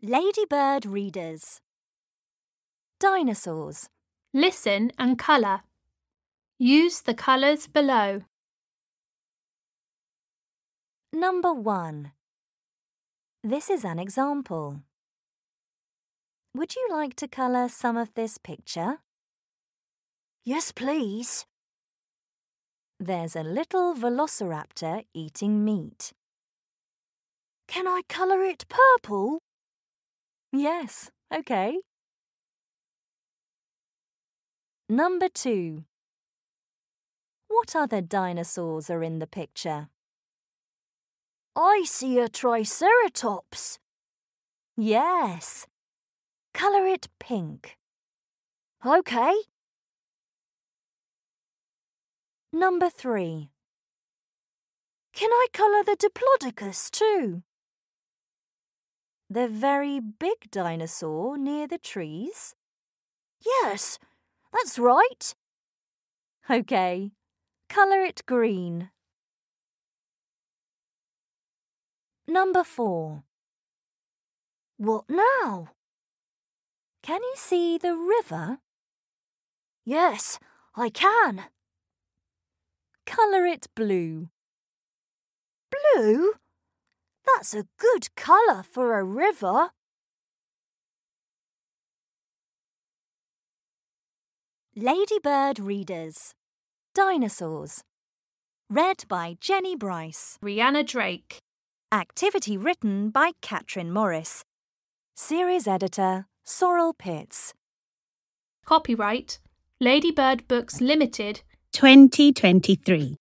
Ladybird readers. Dinosaurs. Listen and colour. Use the colours below. Number 1. This is an example. Would you like to colour some of this picture? Yes, please. There's a little velociraptor eating meat. Can I colour it purple? Yes, OK. Number 2. What other dinosaurs are in the picture? I see a triceratops. Yes. Colour it pink. OK. Number 3. Can I colour the Diplodocus too? The very big dinosaur near the trees? Yes, that's right. OK. Colour it green. Number 4. What now? Can you see the river? Yes, I can. Colour it blue. Blue? That's a good colour for a river. Ladybird readers. Dinosaurs. Read by Jenny Bryce. Rihanna Drake. Activity written by Catherine Morris. Series editor Sorrel Pitts. Copyright Ladybird Books Limited 2023.